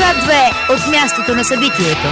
К2 от мястото на събитието.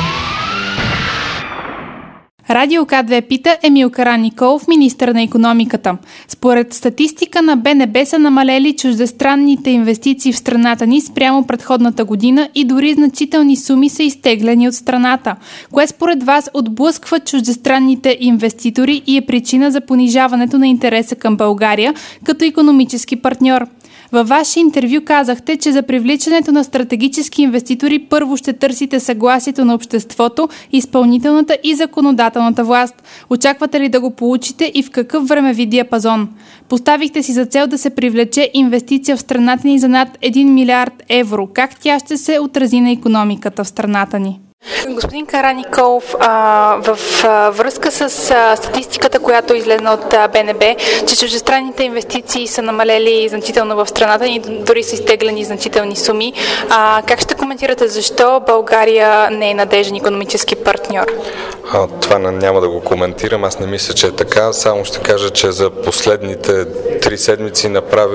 Радио К2 пита Емил Караниколов, министър на икономиката. Според статистика на БНБ са намалели чуждестранните инвестиции в страната ни спрямо предходната година и дори значителни суми са изтеглени от страната. Кое според вас отблъсква чуждестранните инвеститори и е причина за понижаването на интереса към България като икономически партньор? Във ваше интервю казахте, че за привличането на стратегически инвеститори първо ще търсите съгласието на обществото, изпълнителната и законодателната власт. Очаквате ли да го получите и в какъв времеви диапазон? Поставихте си за цел да се привлече инвестиция в страната ни за над 1 милиард евро. Как тя ще се отрази на икономиката в страната ни? Господин Караниколов, в връзка с статистиката, която е излезна от БНБ, че чуждестранните инвестиции са намалели значително в страната и дори са изтеглени значителни суми. Как ще коментирате защо България не е надежден икономически партньор? Това няма да го коментирам. Аз не мисля, че е така. Само ще кажа, че за последните 3 седмици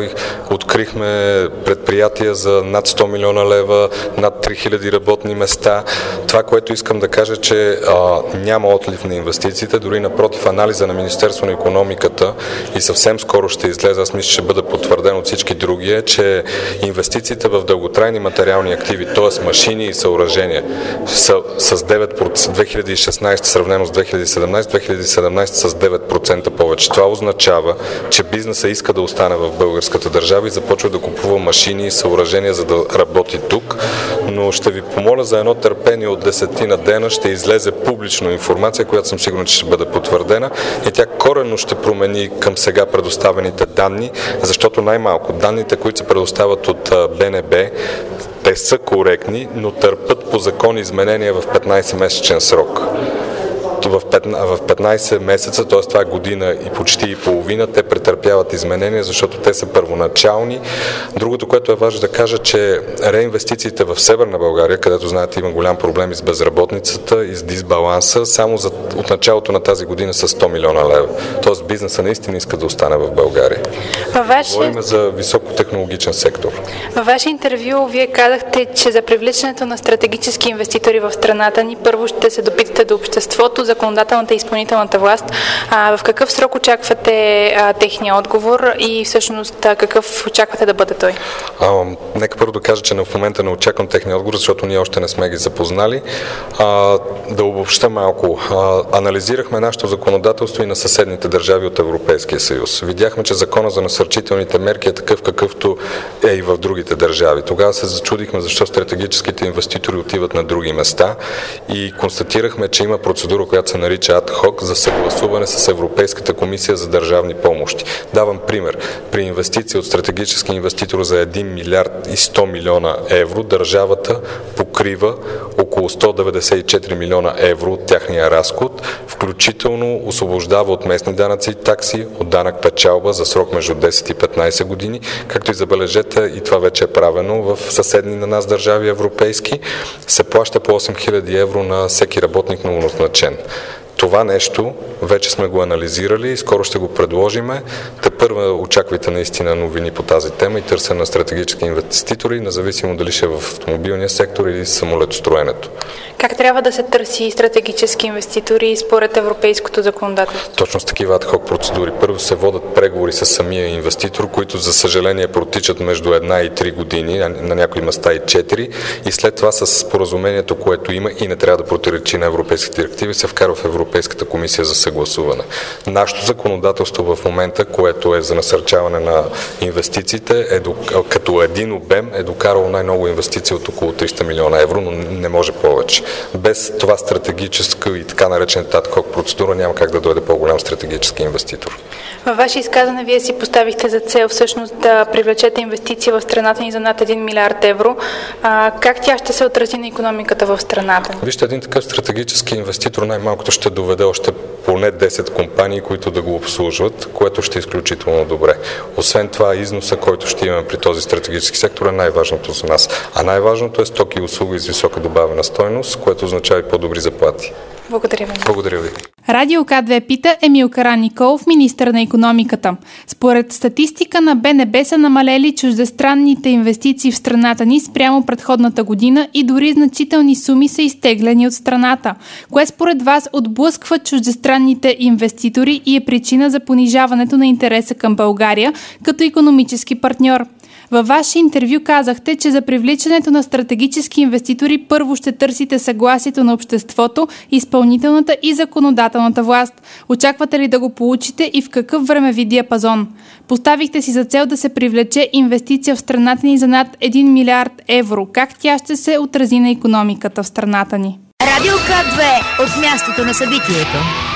открихме предприятия за над 100 милиона лева, над 3000 работни места. Това, което искам да кажа, че няма отлив на инвестициите, дори напротив, анализа на Министерство на икономиката и съвсем скоро ще излезе, аз мисля, че ще бъде потвърден от всички други, е, че инвестициите в дълготрайни материални активи, т.е. машини и съоръжения, са с 9% 2016 сравнено с 2017 с 9% повече. Това означава, че бизнесът иска да остане в българската държава и започва да купува машини и съоръжения, за да работи тук, но ще ви помоля за едно търпение от 10 дена, ще излезе публично информация, която съм сигурен, че ще бъде потвърдена и тя коренно ще промени към сега предоставените данни, защото най-малко данните, които се предоставят от БНБ, те са коректни, но търпят по закон изменения в 15-месечен срок. В 15 месеца, т.е. това е година и почти и половина, те претърпяват изменения, защото те са първоначални. Другото, което е важно да кажа, че реинвестициите в Северна България, където знаете има голям проблем и с безработницата и с дисбаланса, само от началото на тази година са 100 милиона лева. Тоест бизнеса наистина иска да остане в България. Говорим за високотехнологичен сектор. Във ваше интервю вие казахте, че за привличането на стратегически инвеститори в страната ни първо ще се допитате до обществото, законодателната и изпълнителната власт. В какъв срок очаквате техния отговор и всъщност какъв очаквате да бъде той? Нека първо да кажа, че в момента не очаквам техния отговор, защото ние още не сме ги запознали. Да обобща малко. Анализирахме нашето законодателство и на съседните държави от Европейския съюз. Видяхме, че закона за насърчителните мерки е такъв, какъвто е и в другите държави. Тогава се зачудихме защо стратегическите инвеститори отиват на други места и констатирахме, че има процедура, която се нарича адхок за съгласуване с Европейската комисия за държавни помощи. Давам пример. При инвестиции от стратегически инвеститор за 1 милиард и 100 милиона евро, държавата покрива около 194 милиона евро от тяхния разход, включително освобождава от местни данъци и такси, от данък печалба за срок между 10 и 15 години, както и забележете, и това вече е правено в съседни на нас държави европейски, се плаща по 8000 евро на всеки работник новоназначен. Това нещо вече сме го анализирали и скоро ще го предложиме. Тепърва очаквайте наистина новини по тази тема и търсене на стратегически инвеститори, независимо дали ще е в автомобилния сектор или самолетостроенето. Как трябва да се търси стратегически инвеститори според европейското законодателство? Точно с такива адхок процедури. Първо се водят преговори с самия инвеститор, които за съжаление протичат между 1 и 3 години, на някои места и 4, и след това с споразумението, което има и не трябва да противоречи на европейските директиви, се вкарва в Европейската комисия за съгласуване. Нашето законодателство в момента, което е за насърчаване на инвестициите, като един обем е докарало най-много инвестиции от около 300 милиона евро, но не може повече. Без това стратегическа и така наречената адхок процедура няма как да дойде по-голям стратегически инвеститор. Във ваше изказване вие си поставихте за цел всъщност да привлечете инвестиции в страната ни за над 1 милиард евро. Как тя ще се отрази на икономиката в страната? Вижте, един такъв стратегически инвеститор най-малкото ще доведе още поне 10 компании, които да го обслужват, което ще е изключително добре. Освен това, износа, който ще имаме при този стратегически сектор, е най-важното за нас. А най-важното е стоки и услуги с висока добавена стойност, което означава и по-добри заплати. Благодаря ви. Благодаря ви. Радио К2 пита Емил Караниколов, министър на икономиката. Според статистика на БНБ са намалели чуждестранните инвестиции в страната ни спрямо предходната година и дори значителни суми са изтеглени от страната. Кое според вас отблъсква чуждестранните инвеститори и е причина за понижаването на интереса към България като икономически партньор? Във ваше интервю казахте, че за привличането на стратегически инвеститори първо ще търсите съгласието на обществото, изпълнителната и законодателната власт. Очаквате ли да го получите и в какъв времеви диапазон? Поставихте си за цел да се привлече инвестиция в страната ни за над 1 милиард евро. Как тя ще се отрази на икономиката в страната ни? Радио К2 от мястото на събитието.